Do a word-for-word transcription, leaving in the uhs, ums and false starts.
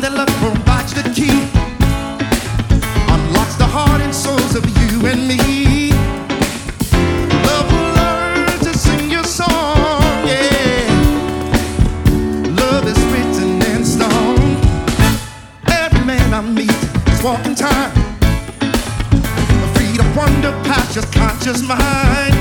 that love provides the key, unlocks the heart and souls of you and me. Love will learn to sing your song, yeah. Love is written in stone. Every man I meet is walking time, free to wander past your conscious mind.